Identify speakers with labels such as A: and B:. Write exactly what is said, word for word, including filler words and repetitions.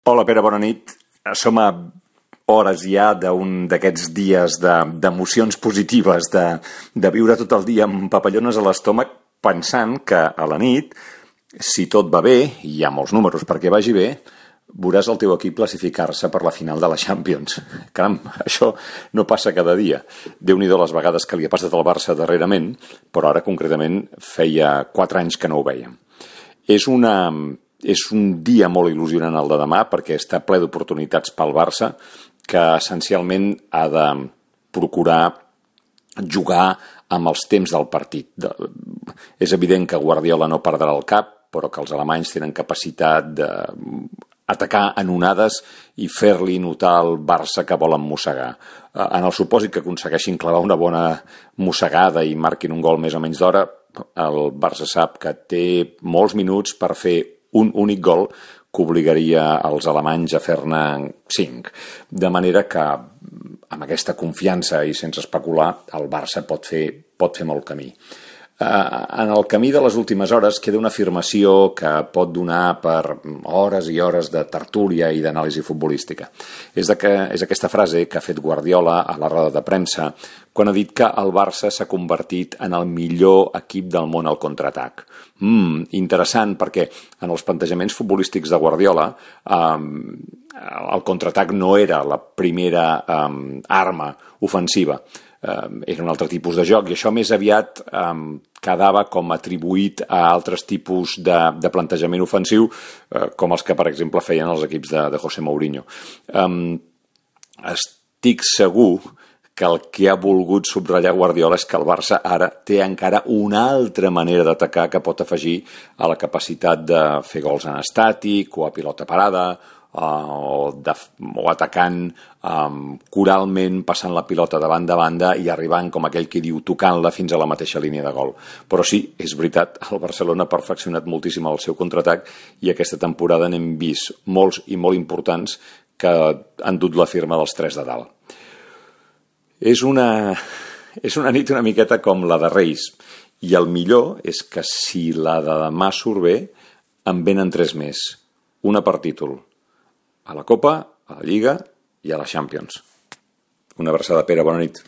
A: Hola, Pere, bona nit. Som a hores ja d'un d'aquests dies d'emocions positives, de, de viure tot el dia amb papallones a l'estómac, pensant que a la nit, si tot va bé, i hi ha molts números perquè vagi bé, veuràs el teu equip classificar-se per la final de la Champions. Caram, això no passa cada dia. Déu-n'hi-do les vegades que li ha passat al Barça darrerament, però ara concretament feia quatre anys que no ho vèiem. És una... És un dia molt il·lusionant el de demà perquè està ple d'oportunitats pel Barça que essencialment ha de procurar jugar amb els temps del partit. És evident que Guardiola no perdrà el cap, però que els alemanys tenen capacitat d'atacar en onades i fer-li notar al Barça que volen mossegar. En el supòsit que aconsegueixin clavar una bona mossegada i marquin un gol més o menys d'hora, el Barça sap que té molts minuts per fer un únic gol que obligaria els alemanys a fer-ne cinc. De manera que amb aquesta confiança i sense especular el Barça pot fer, pot fer molt camí. En el camí de les últimes hores queda una afirmació que pot donar per hores i hores de tertúlia i d'anàlisi futbolística. És, que, és aquesta frase que ha fet Guardiola a la roda de premsa quan ha dit que el Barça s'ha convertit en el millor equip del món al contraatac. Mm, interessant, perquè en els plantejaments futbolístics de Guardiola eh, el contraatac no era la primera eh, arma ofensiva. Uh, era un altre tipus de joc i això més aviat um, quedava com atribuït a altres tipus de, de plantejament ofensiu uh, com els que per exemple feien els equips de, de José Mourinho. Um, estic segur que el que ha volgut subratllar Guardiola és que el Barça ara té encara una altra manera d'atacar que pot afegir a la capacitat de fer gols en estàtic o a pilota parada Uh, o, de, o atacant um, coralment, passant la pilota de banda a banda i arribant, com aquell que diu, tocant-la fins a la mateixa línia de gol. Però sí, és veritat, el Barcelona ha perfeccionat moltíssim el seu contraatac i aquesta temporada n'hem vist molts i molt importants que han dut la firma dels tres de dalt. És una, és una nit una miqueta com la de Reis i el millor és que si la de demà surt bé, en venen tres més. Una per títol. A la Copa, a la Lliga i a la Champions. Una abraçada, Pere, bona nit.